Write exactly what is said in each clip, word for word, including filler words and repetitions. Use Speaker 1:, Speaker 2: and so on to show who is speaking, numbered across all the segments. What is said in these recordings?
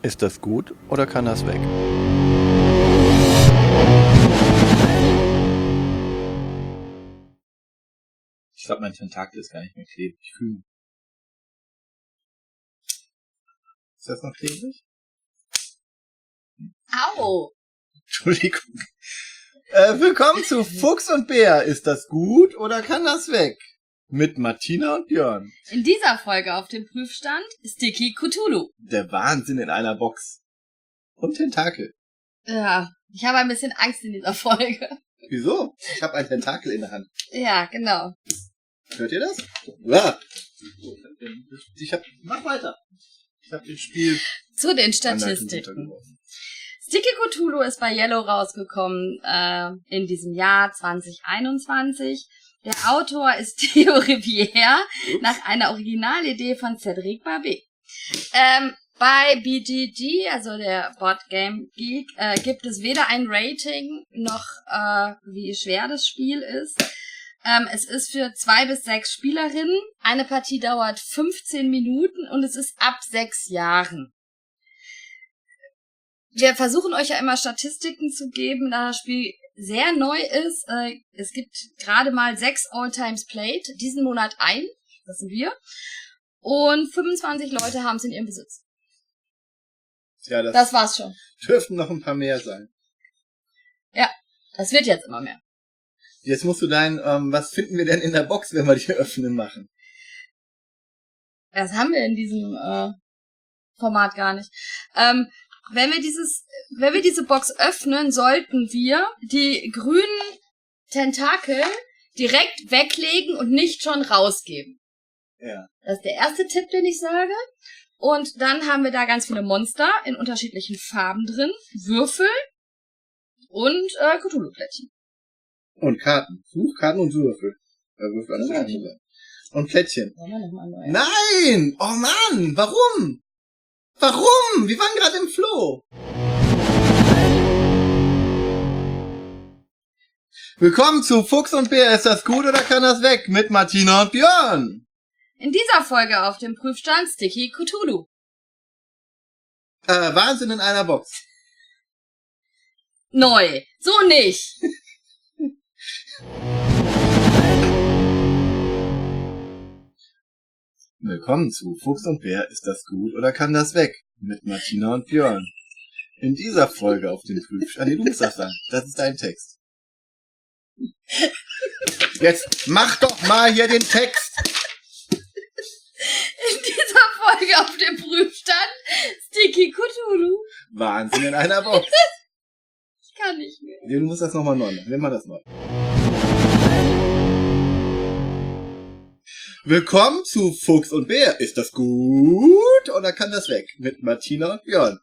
Speaker 1: Ist das gut oder kann das weg?
Speaker 2: Ich glaube, mein Tentakel ist gar nicht mehr klebrig. Ich fühle. Ist das noch klebrig?
Speaker 3: Au!
Speaker 2: Entschuldigung. Äh, willkommen zu Fuchs und Bär. Ist das gut oder kann das weg? Mit Martina und Björn.
Speaker 3: In dieser Folge auf dem Prüfstand Sticky Cthulhu.
Speaker 2: Der Wahnsinn in einer Box. Und Tentakel.
Speaker 3: Ja, ich habe ein bisschen Angst in dieser Folge.
Speaker 2: Wieso? Ich habe ein Tentakel in der Hand.
Speaker 3: Ja, genau.
Speaker 2: Hört ihr das? Ja. Ich hab, mach weiter. Ich habe das Spiel
Speaker 3: Zu den Statistiken. Sticky Cthulhu ist bei Yellow rausgekommen äh, in diesem Jahr zwanzig einundzwanzig. Der Autor ist Theo Rivière nach einer Originalidee von Cédric Barbet. Ähm, bei B G G, also der Board Game Geek, äh, gibt es weder ein Rating noch äh, wie schwer das Spiel ist. Ähm, es ist für zwei bis sechs Spielerinnen. Eine Partie dauert fünfzehn Minuten und es ist ab sechs Jahren. Wir versuchen euch ja immer Statistiken zu geben, da das Spiel sehr neu ist. Äh, es gibt gerade mal sechs All-Times Played, diesen Monat ein, das sind wir. Und fünfundzwanzig Leute haben es in ihrem Besitz.
Speaker 2: Ja, das,
Speaker 3: das war's schon.
Speaker 2: Dürften noch ein paar mehr sein.
Speaker 3: Ja, das wird jetzt immer mehr.
Speaker 2: Jetzt musst du dein, ähm, was finden wir denn in der Box, wenn wir die öffnen machen?
Speaker 3: Das haben wir in diesem äh, Format gar nicht. Ähm, wenn wir dieses, wenn wir diese Box öffnen, sollten wir die grünen Tentakel direkt weglegen und nicht schon rausgeben.
Speaker 2: Ja.
Speaker 3: Das ist der erste Tipp, den ich sage. Und dann haben wir da ganz viele Monster in unterschiedlichen Farben drin, Würfel und äh, Cthulhu-Plättchen.
Speaker 2: Und Karten. Suchkarten und Würfel. Ja, Würfel alles
Speaker 3: Ja.
Speaker 2: schon. Und Plättchen.
Speaker 3: Wollen wir noch mal neu?
Speaker 2: Nein! Oh Mann! Warum? Warum? Wir waren gerade im Flow. Willkommen zu Fuchs und Bär. Ist das gut oder kann das weg? Mit Martina und Björn.
Speaker 3: In dieser Folge auf dem Prüfstand Sticky Cthulhu.
Speaker 2: Äh, Wahnsinn in einer Box.
Speaker 3: Neu. So nicht.
Speaker 2: Willkommen zu Fuchs und Bär. Ist das gut oder kann das weg? Mit Martina und Björn. In dieser Folge auf dem Prüfstand. Nee, du musst das sagen. Das ist dein Text. Jetzt mach doch mal hier den Text.
Speaker 3: In dieser Folge auf dem Prüfstand Sticky Cthulhu.
Speaker 2: Wahnsinn in einer Box.
Speaker 3: Ich kann nicht mehr.
Speaker 2: Nee, du musst das nochmal neu machen. Nimm mal das neu. Willkommen zu Fuchs und Bär. Ist das gut oder kann das weg? Mit Martina und Björn.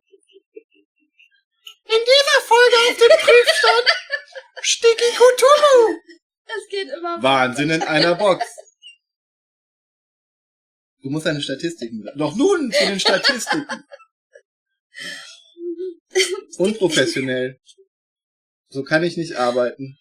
Speaker 2: In dieser Folge auf dem Prüfstand Sticky Cthulhu.
Speaker 3: Es geht immer.
Speaker 2: Wahnsinn in einer Box. Du musst deine Statistiken sagen. Doch nun zu den Statistiken. Unprofessionell. So kann ich nicht arbeiten.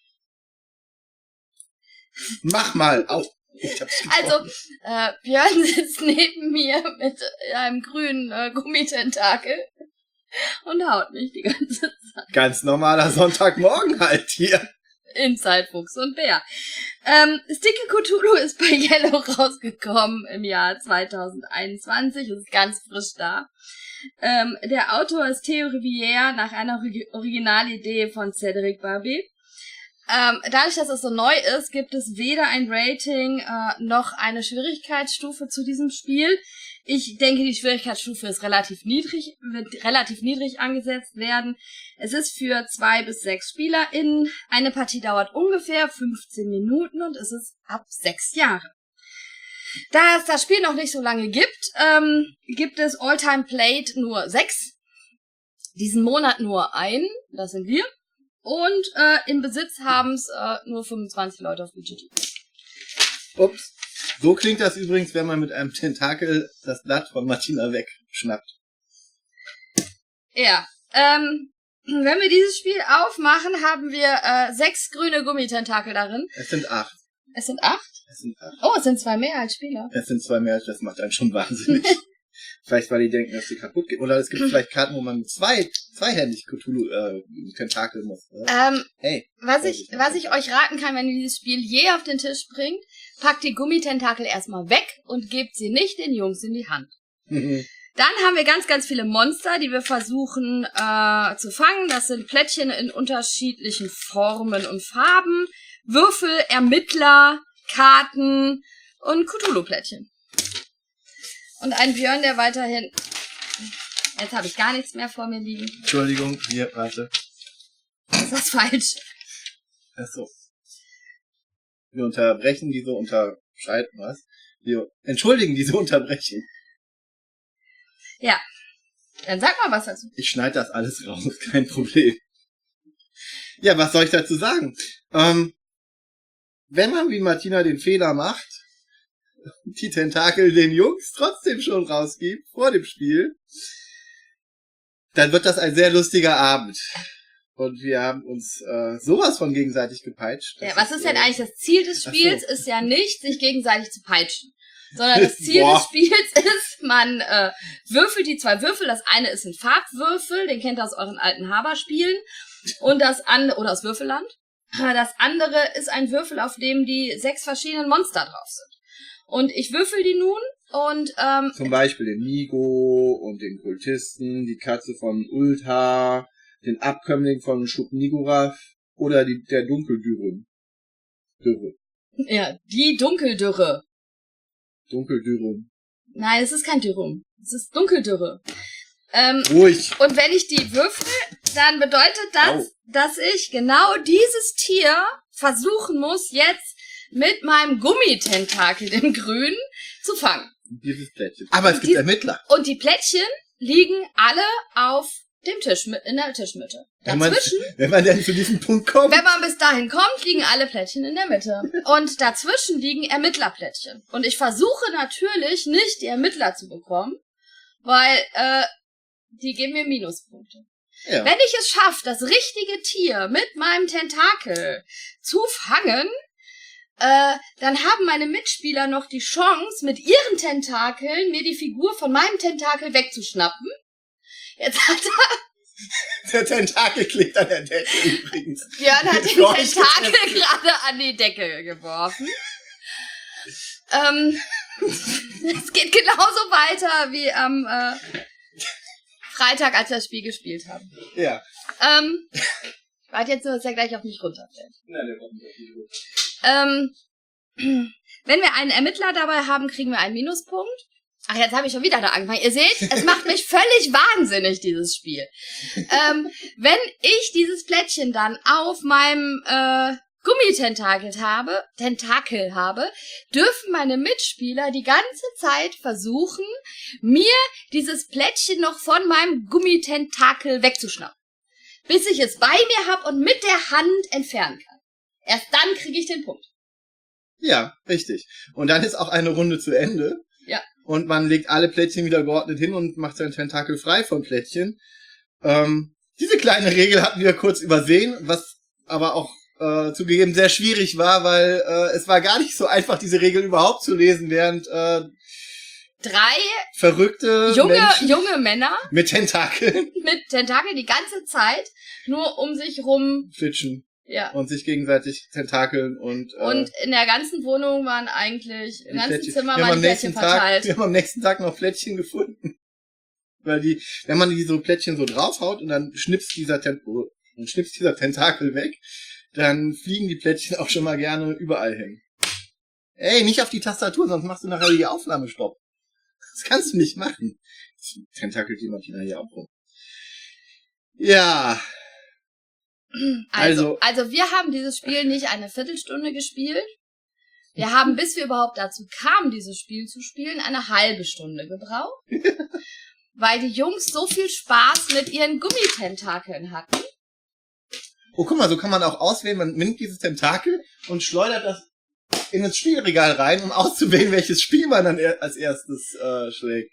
Speaker 2: Mach mal. Au. Ich hab's getroffen.
Speaker 3: Also, äh, Björn sitzt neben mir mit einem grünen äh, Gummitentakel und haut mich die ganze Zeit.
Speaker 2: Ganz normaler Sonntagmorgen halt hier.
Speaker 3: Inside Fuchs und Bär. Ähm, Sticky Cthulhu ist bei Yellow rausgekommen im Jahr zwanzig einundzwanzig. Es ist ganz frisch da. Ähm, der Autor ist Theo Rivière nach einer Orig- Originalidee von Cédric Barbet. Ähm, dadurch, dass es so neu ist, gibt es weder ein Rating äh, noch eine Schwierigkeitsstufe zu diesem Spiel. Ich denke, die Schwierigkeitsstufe ist relativ niedrig, wird relativ niedrig angesetzt werden. Es ist für zwei bis sechs SpielerInnen. Eine Partie dauert ungefähr fünfzehn Minuten und es ist ab sechs Jahre. Da es das Spiel noch nicht so lange gibt, ähm, gibt es All-Time Played nur sechs. Diesen Monat nur einen, das sind wir. Und äh, im Besitz haben es äh, nur fünfundzwanzig Leute auf B G G.
Speaker 2: Ups. So klingt das übrigens, wenn man mit einem Tentakel das Blatt von Martina wegschnappt.
Speaker 3: Ja, ähm, wenn wir dieses Spiel aufmachen, haben wir äh, sechs grüne Gummitentakel darin.
Speaker 2: Es sind acht.
Speaker 3: Es sind acht?
Speaker 2: Es sind acht.
Speaker 3: Oh, es sind zwei mehr als Spieler.
Speaker 2: Es sind zwei mehr, das macht einen schon wahnsinnig. Vielleicht, weil die denken, dass die kaputt gehen. Oder es gibt vielleicht Karten, wo man zwei, zweihändig Cthulhu, äh, Tentakel muss. Oder?
Speaker 3: Ähm,
Speaker 2: hey.
Speaker 3: was ich, was ich euch raten kann, wenn ihr dieses Spiel je auf den Tisch bringt, packt die Gummitentakel erstmal weg und gebt sie nicht den Jungs in die Hand. Dann haben wir ganz, ganz viele Monster, die wir versuchen äh, zu fangen. Das sind Plättchen in unterschiedlichen Formen und Farben, Würfel, Ermittler, Karten und Cthulhu-Plättchen. Und ein Björn, der weiterhin... Jetzt habe ich gar nichts mehr vor mir liegen.
Speaker 2: Entschuldigung, hier, warte.
Speaker 3: Ist das falsch?
Speaker 2: Ach so. Wir unterbrechen diese Unterscheidung, was? Wir entschuldigen diese Unterbrechen.
Speaker 3: Ja. Dann sag mal was dazu.
Speaker 2: Ich schneide das alles raus, kein Problem. Ja, was soll ich dazu sagen? Ähm, wenn man wie Martina den Fehler macht, die Tentakel den Jungs trotzdem schon rausgibt vor dem Spiel, dann wird das ein sehr lustiger Abend. Und wir haben uns äh, sowas von gegenseitig gepeitscht.
Speaker 3: Ja, was ist denn
Speaker 2: äh,
Speaker 3: eigentlich das Ziel des Spiels?
Speaker 2: so.
Speaker 3: Ist ja nicht, sich gegenseitig zu peitschen. Sondern das Ziel
Speaker 2: Boah.
Speaker 3: des Spiels ist, man äh, würfelt die zwei Würfel. Das eine ist ein Farbwürfel, den kennt ihr aus euren alten Haber-Spielen. Und das andere, oder aus Würfelland. Das andere ist ein Würfel, auf dem die sechs verschiedenen Monster drauf sind. Und ich würfel die nun und ähm,
Speaker 2: Zum Beispiel den Nigo und den Kultisten, die Katze von Ulta, den Abkömmling von Schub-Nigurath oder die, der Dunkeldürre. Dürre.
Speaker 3: ja, die Dunkeldürre.
Speaker 2: Dunkeldürre.
Speaker 3: Nein, es ist kein Dürrum. Es ist Dunkeldürre. Ähm,
Speaker 2: Ruhig.
Speaker 3: und wenn ich die würfel, dann bedeutet das,
Speaker 2: Au.
Speaker 3: dass ich genau dieses Tier versuchen muss, jetzt mit meinem Gummitentakel, dem Grün, zu fangen.
Speaker 2: Dieses Plättchen. Aber es gibt
Speaker 3: Die-
Speaker 2: Ermittler.
Speaker 3: Und die Plättchen liegen alle auf dem Tisch, in der Tischmitte.
Speaker 2: Wenn man,
Speaker 3: Dazwischen,
Speaker 2: wenn man denn zu diesem Punkt kommt.
Speaker 3: wenn man bis dahin kommt, liegen alle Plättchen in der Mitte. Und dazwischen liegen Ermittlerplättchen. Und ich versuche natürlich nicht, die Ermittler zu bekommen, weil äh, die geben mir Minuspunkte.
Speaker 2: Ja.
Speaker 3: Wenn ich es schaffe, das richtige Tier mit meinem Tentakel zu fangen, äh, dann haben meine Mitspieler noch die Chance, mit ihren Tentakeln mir die Figur von meinem Tentakel wegzuschnappen. Jetzt hat er,
Speaker 2: Der Tentakel klebt an der Decke übrigens.
Speaker 3: Björn hat den
Speaker 2: Leuchtet
Speaker 3: Tentakel
Speaker 2: jetzt.
Speaker 3: gerade an die Decke geworfen. ähm, es geht genauso weiter wie am äh, Freitag, als wir das Spiel gespielt haben.
Speaker 2: Ja.
Speaker 3: Ähm, warte jetzt nur, dass er gleich auf mich runterfällt.
Speaker 2: Nein, der kommt nicht gut.
Speaker 3: Ähm, wenn wir einen Ermittler dabei haben, kriegen wir einen Minuspunkt. Ach, jetzt habe ich schon wieder da angefangen. Ihr seht, es macht mich völlig wahnsinnig, dieses Spiel. Ähm, wenn ich dieses Plättchen dann auf meinem äh, Gummitentakel habe, Tentakel habe, dürfen meine Mitspieler die ganze Zeit versuchen, mir dieses Plättchen noch von meinem Gummitentakel wegzuschnappen. Bis ich es bei mir habe und mit der Hand entfernen kann. Erst dann kriege ich den Punkt.
Speaker 2: Ja, richtig. Und dann ist auch eine Runde zu Ende.
Speaker 3: Ja.
Speaker 2: Und man legt alle Plättchen wieder geordnet hin und macht sein Tentakel frei von Plättchen. Ähm, diese kleine Regel hatten wir kurz übersehen, was aber auch äh, zugegeben sehr schwierig war, weil äh, es war gar nicht so einfach, diese Regel überhaupt zu lesen, während äh,
Speaker 3: Drei
Speaker 2: verrückte
Speaker 3: junge,
Speaker 2: Menschen
Speaker 3: junge Männer
Speaker 2: mit Tentakeln
Speaker 3: mit Tentakel die ganze Zeit nur um sich rum,
Speaker 2: flitschen
Speaker 3: ja.
Speaker 2: und sich gegenseitig tentakeln und äh,
Speaker 3: Und in der ganzen Wohnung waren eigentlich, im
Speaker 2: die
Speaker 3: ganzen
Speaker 2: Plättchen-
Speaker 3: Zimmer
Speaker 2: wir haben
Speaker 3: waren
Speaker 2: am
Speaker 3: die
Speaker 2: nächsten
Speaker 3: Plättchen
Speaker 2: Tag,
Speaker 3: verteilt.
Speaker 2: wir haben am nächsten Tag noch Plättchen gefunden. Weil die, wenn man die so Plättchen so draufhaut und dann schnipst dieser, Ten oh, dann schnipst dieser Tentakel weg, dann fliegen die Plättchen auch schon mal gerne überall hängen. Ey, nicht auf die Tastatur, sonst machst du nachher die Aufnahme stopp. Das kannst du nicht machen. Tentakel die Martina hier auch rum. Ja.
Speaker 3: Also,
Speaker 2: Also-
Speaker 3: also wir haben dieses Spiel nicht eine Viertelstunde gespielt. Wir haben, bis wir überhaupt dazu kamen, dieses Spiel zu spielen, eine halbe Stunde gebraucht. Weil die Jungs so viel Spaß mit ihren Gummitentakeln hatten.
Speaker 2: Oh, guck mal, so kann man auch auswählen, man nimmt dieses Tentakel und schleudert das in das Spielregal rein, um auszuwählen, welches Spiel man dann er- als erstes äh, schlägt.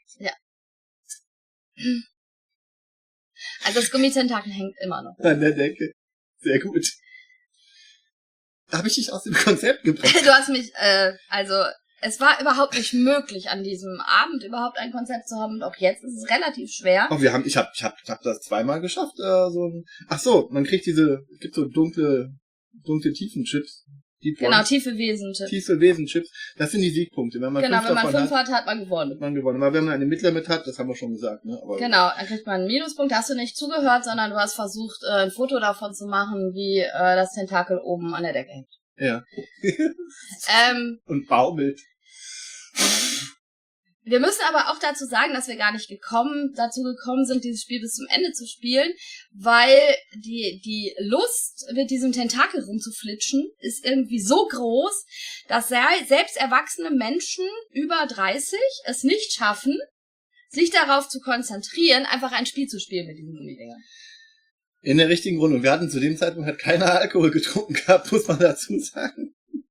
Speaker 3: Also das Gummitentakel hängt immer noch.
Speaker 2: An der Decke. Sehr gut. Da habe ich dich aus dem Konzept gebracht.
Speaker 3: Du hast mich, äh, also Es war überhaupt nicht möglich, an diesem Abend überhaupt ein Konzept zu haben. Und auch jetzt ist es relativ schwer.
Speaker 2: Oh, wir haben, ich hab, ich hab, ich hab das zweimal geschafft, äh, so ein, ach so, man kriegt diese, es gibt so dunkle, dunkle Tiefenchips. Deep
Speaker 3: Genau,
Speaker 2: Ones.
Speaker 3: tiefe Wesenchips.
Speaker 2: Tiefe Wesenchips. Das sind die Siegpunkte. Wenn man
Speaker 3: Genau,
Speaker 2: fünf
Speaker 3: wenn man
Speaker 2: davon
Speaker 3: fünf
Speaker 2: hat,
Speaker 3: hat, hat man gewonnen.
Speaker 2: hat man gewonnen. Aber wenn man eine mittlere mit hat, das haben wir schon gesagt, ne? Aber
Speaker 3: Genau, dann kriegt man einen Minuspunkt. Da hast du nicht zugehört, sondern du hast versucht, äh, ein Foto davon zu machen, wie äh, das Tentakel oben an der Decke hängt.
Speaker 2: ja.
Speaker 3: Ähm,
Speaker 2: Und baumelt.
Speaker 3: Wir müssen aber auch dazu sagen, dass wir gar nicht gekommen, dazu gekommen sind, dieses Spiel bis zum Ende zu spielen, weil die, die Lust, mit diesem Tentakel rumzuflitschen, ist irgendwie so groß, dass selbst erwachsene Menschen über dreißig es nicht schaffen, sich darauf zu konzentrieren, einfach ein Spiel zu spielen mit diesen Gummidingern.
Speaker 2: In der richtigen Runde. Und wir hatten zu dem Zeitpunkt halt keiner Alkohol getrunken gehabt, muss man dazu sagen.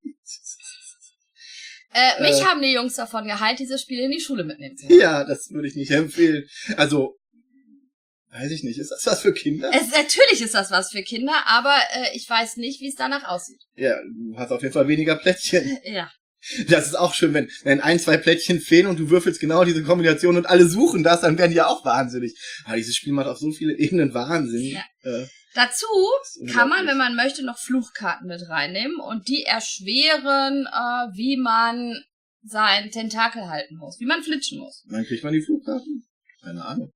Speaker 3: Äh, mich
Speaker 2: Äh.
Speaker 3: haben die Jungs davon geheilt, dieses Spiel in die Schule mitnehmen zu wollen.
Speaker 2: Ja, das würde ich nicht empfehlen. Also, weiß ich nicht. Ist das was für Kinder?
Speaker 3: Es, natürlich ist das was für Kinder, aber äh, ich weiß nicht, wie es danach aussieht.
Speaker 2: Ja, du hast auf jeden Fall weniger Plättchen.
Speaker 3: Ja.
Speaker 2: Das ist auch schön, wenn, wenn ein, zwei Plättchen fehlen und du würfelst genau diese Kombination und alle suchen das, dann werden die ja auch wahnsinnig. Aber dieses Spiel macht auf so viele Ebenen Wahnsinn.
Speaker 3: Ja.
Speaker 2: Äh,
Speaker 3: Dazu
Speaker 2: ist
Speaker 3: kann man,
Speaker 2: unglaublich.
Speaker 3: wenn man möchte, noch Fluchkarten mit reinnehmen und die erschweren, äh, wie man sein Tentakel halten muss, wie man flitschen muss.
Speaker 2: Wann kriegt man die Flugkarten? Keine Ahnung.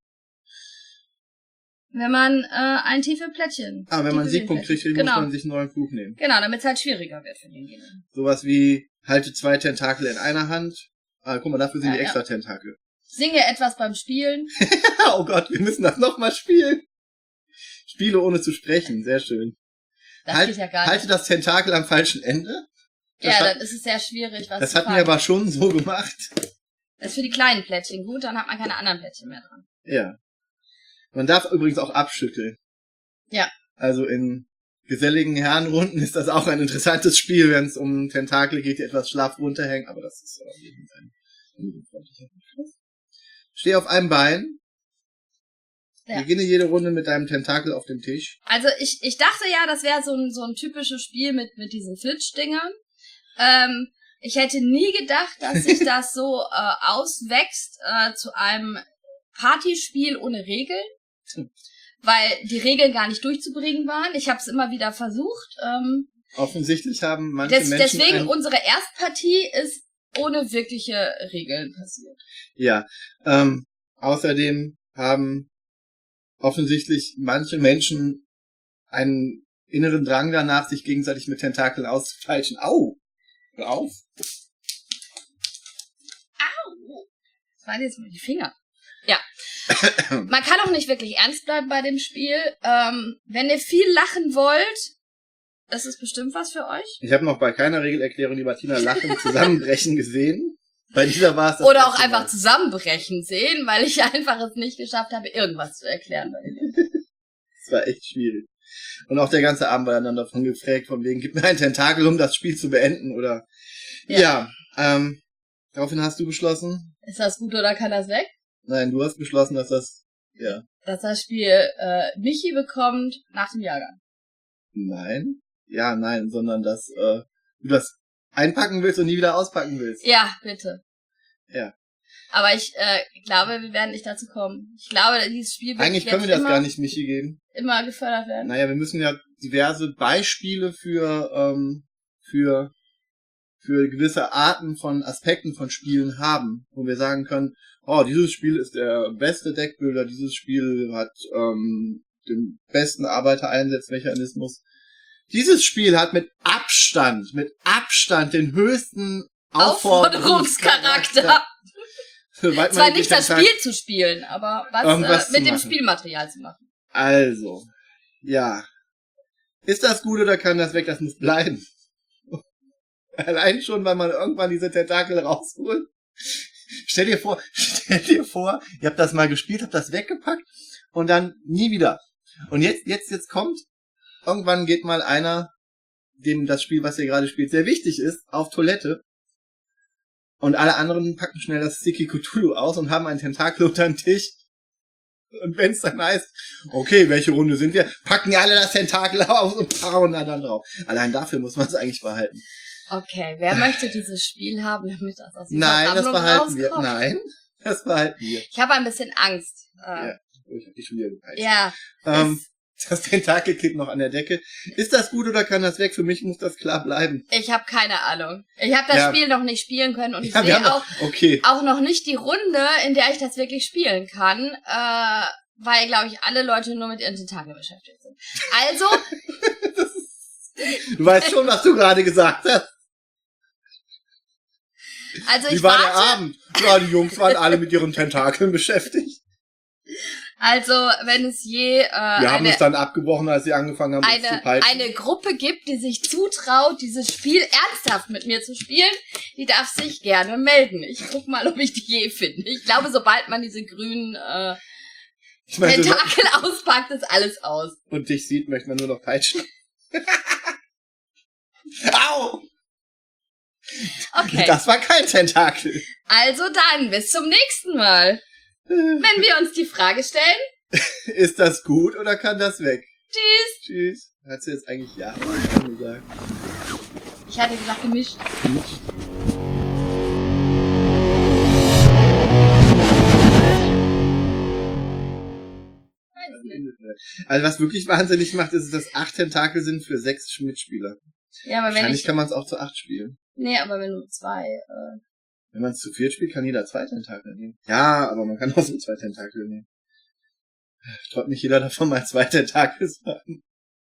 Speaker 3: Wenn man äh, ein tiefe Plättchen.
Speaker 2: Ah, wenn man einen
Speaker 3: tiefe
Speaker 2: Siegpunkt kriegt,
Speaker 3: Plättchen.
Speaker 2: muss
Speaker 3: Genau.
Speaker 2: man sich einen neuen Flug nehmen.
Speaker 3: Genau, damit es halt schwieriger wird für denjenigen.
Speaker 2: Sowas wie, halte zwei Tentakel in einer Hand. Ah, guck mal, dafür sind
Speaker 3: Ja,
Speaker 2: die
Speaker 3: ja.
Speaker 2: extra Tentakel.
Speaker 3: Singe etwas beim Spielen.
Speaker 2: Oh Gott, wir müssen das nochmal spielen. Spiele ohne zu sprechen, sehr schön.
Speaker 3: Das
Speaker 2: halt,
Speaker 3: geht ja gar nicht.
Speaker 2: Halte das Tentakel am falschen Ende. Das
Speaker 3: Ja,
Speaker 2: hat,
Speaker 3: dann ist es sehr schwierig, was
Speaker 2: das
Speaker 3: zu
Speaker 2: hatten wir
Speaker 3: fangen.
Speaker 2: aber schon so gemacht.
Speaker 3: Das ist für die kleinen Plättchen gut, dann hat man keine anderen Plättchen mehr dran.
Speaker 2: Ja. Man darf übrigens auch abschütteln.
Speaker 3: Ja.
Speaker 2: Also in geselligen Herrenrunden ist das auch ein interessantes Spiel, wenn es um Tentakel geht, die etwas schlaff runterhängen, aber das ist auf jeden Fall ein unfreundlicher Begriff. Steh auf einem Bein.
Speaker 3: Ja.
Speaker 2: Beginne jede Runde mit deinem Tentakel auf dem Tisch.
Speaker 3: Also ich, ich dachte ja, das wäre so ein, so ein typisches Spiel mit, mit diesen Flitschdingern. Ähm, ich hätte nie gedacht, dass sich das so äh, auswächst äh, zu einem Partyspiel ohne Regeln. Weil die Regeln gar nicht durchzubringen waren. Ich habe es immer wieder versucht. Ähm,
Speaker 2: Offensichtlich haben manche
Speaker 3: des,
Speaker 2: Menschen
Speaker 3: deswegen,
Speaker 2: ein,
Speaker 3: unsere Erstpartie ist ohne wirkliche Regeln passiert.
Speaker 2: ja, ähm, außerdem haben offensichtlich manche Menschen einen inneren Drang danach, sich gegenseitig mit Tentakeln auszufeilschen. Au! Hör auf!
Speaker 3: Au! Das waren jetzt mal die Finger. Ja. Man kann auch nicht wirklich ernst bleiben bei dem Spiel. Ähm, wenn ihr viel lachen wollt, das ist bestimmt was für euch.
Speaker 2: Ich habe noch bei keiner Regelerklärung die Martina lachen zusammenbrechen gesehen. Bei dieser war es das
Speaker 3: Oder auch
Speaker 2: erste
Speaker 3: einfach
Speaker 2: Mal.
Speaker 3: zusammenbrechen sehen, weil ich einfach es nicht geschafft habe, irgendwas zu erklären. Bei dem.
Speaker 2: Das war echt schwierig. Und auch der ganze Abend war dann davon geprägt, von wegen, gib mir ein Tentakel, um das Spiel zu beenden, oder? Ja,
Speaker 3: Ja.
Speaker 2: ähm, daraufhin hast du beschlossen?
Speaker 3: Ist das gut oder kann das weg?
Speaker 2: Nein, du hast beschlossen, dass das, ja.
Speaker 3: Dass das Spiel äh, Michi bekommt nach dem Jahrgang.
Speaker 2: Nein? Ja, nein, sondern dass, äh, du das einpacken willst und nie wieder auspacken willst.
Speaker 3: Ja, bitte.
Speaker 2: Ja.
Speaker 3: Aber ich äh, glaube, wir werden nicht dazu kommen. Ich glaube, dieses Spiel wird
Speaker 2: Eigentlich können
Speaker 3: jetzt
Speaker 2: wir das
Speaker 3: immer,
Speaker 2: gar nicht Michi geben.
Speaker 3: immer gefördert werden.
Speaker 2: Naja, wir müssen ja diverse Beispiele für, ähm, für, für gewisse Arten von Aspekten von Spielen haben, wo wir sagen können, oh, dieses Spiel ist der beste Deckbilder, dieses Spiel hat ähm, den besten Arbeitereinsatzmechanismus. Dieses Spiel hat mit Abstand, mit Abstand den höchsten
Speaker 3: Aufforderungscharakter.
Speaker 2: Soweit
Speaker 3: Zwar
Speaker 2: man
Speaker 3: nicht
Speaker 2: die
Speaker 3: das
Speaker 2: Tentakel-
Speaker 3: Spiel zu spielen, aber was,
Speaker 2: Irgendwas
Speaker 3: äh, mit
Speaker 2: zu
Speaker 3: dem
Speaker 2: machen.
Speaker 3: Spielmaterial zu machen.
Speaker 2: Also, ja. Ist das gut oder kann das weg? Das muss bleiben. Allein schon, weil man irgendwann diese Tentakel rausholt. Stell dir vor, stell dir vor, ihr habt das mal gespielt, habt das weggepackt und dann nie wieder. Und jetzt, jetzt, jetzt kommt, irgendwann geht mal einer, dem das Spiel, was ihr gerade spielt, sehr wichtig ist, auf Toilette. Und alle anderen packen schnell das Sticky Cthulhu aus und haben einen Tentakel unter den Tisch. Und wenn es dann heißt, okay, welche Runde sind wir, packen alle das Tentakel aus und hauen da dann drauf. Allein dafür muss man es eigentlich behalten.
Speaker 3: Okay, wer möchte dieses Spiel haben, damit das aus dieser
Speaker 2: Nein, das
Speaker 3: Sammlung
Speaker 2: behalten wir.
Speaker 3: rauskommt?
Speaker 2: Nein, das behalten wir.
Speaker 3: Ich habe ein bisschen Angst. Äh,
Speaker 2: Ja. Oh, ich hab dich schon wieder gepeitscht.
Speaker 3: ja.
Speaker 2: Ähm,
Speaker 3: es-
Speaker 2: das Tentakel klebt noch an der Decke. Ist das gut oder kann das weg? Für mich muss das klar bleiben.
Speaker 3: Ich habe keine Ahnung. Ich habe das
Speaker 2: Ja.
Speaker 3: Spiel noch nicht spielen können und ich
Speaker 2: Ja, wir haben
Speaker 3: sehe auch,
Speaker 2: noch, okay.
Speaker 3: auch noch nicht die Runde, in der ich das wirklich spielen kann, äh, weil, glaube ich, alle Leute nur mit ihren Tentakeln beschäftigt sind. Also,
Speaker 2: Du weißt schon, was du gerade gesagt hast.
Speaker 3: also
Speaker 2: Wie
Speaker 3: ich
Speaker 2: war der
Speaker 3: warte,
Speaker 2: Abend? Ja, die Jungs waren alle mit ihren Tentakeln beschäftigt.
Speaker 3: also wenn es je äh,
Speaker 2: Wir haben
Speaker 3: eine,
Speaker 2: es dann abgebrochen, als sie angefangen haben, uns zu
Speaker 3: eine,
Speaker 2: peitschen.
Speaker 3: eine Gruppe gibt, die sich zutraut, dieses Spiel ernsthaft mit mir zu spielen, die darf sich gerne melden. Ich guck mal, ob ich die je finde. Ich glaube, sobald man diese grünen äh,
Speaker 2: Ich meine, so-
Speaker 3: Tentakel auspackt, ist alles aus.
Speaker 2: und dich sieht, möchte man nur noch peitschen. Au!
Speaker 3: Okay,
Speaker 2: Das war kein Tentakel.
Speaker 3: also dann, bis zum nächsten Mal. Wenn wir uns die Frage stellen,
Speaker 2: Ist das gut oder kann das weg?
Speaker 3: tschüss.
Speaker 2: Tschüss. Hat sie jetzt eigentlich ja schon gesagt?
Speaker 3: Ich hatte gesagt, gemischt. Weiß nicht.
Speaker 2: Also was wirklich wahnsinnig macht, ist, dass acht Tentakel sind für sechs Mitspieler.
Speaker 3: Ja, aber wenn
Speaker 2: Wahrscheinlich
Speaker 3: ich,
Speaker 2: kann man es auch zu acht spielen.
Speaker 3: nee, aber wenn du zwei, äh,
Speaker 2: Wenn man es zu viert spielt, kann jeder zwei Tentakel nehmen. Ja, aber man kann auch so zwei Tentakel nehmen. Traut nicht jeder davon mal zwei Tentakel sagen.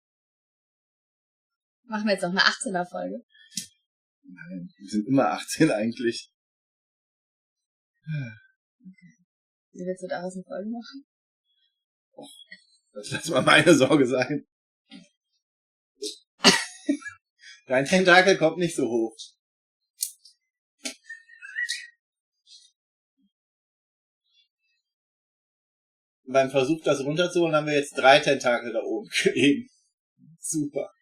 Speaker 3: machen wir jetzt noch eine achtzehner Folge.
Speaker 2: Nein, die sind immer achtzehn eigentlich.
Speaker 3: Wie willst du daraus eine Folge machen?
Speaker 2: Das lass mal meine Sorge sein. Dein Tentakel kommt nicht so hoch. Beim Versuch, das runterzuholen, haben wir jetzt drei Tentakel da oben kleben. Super.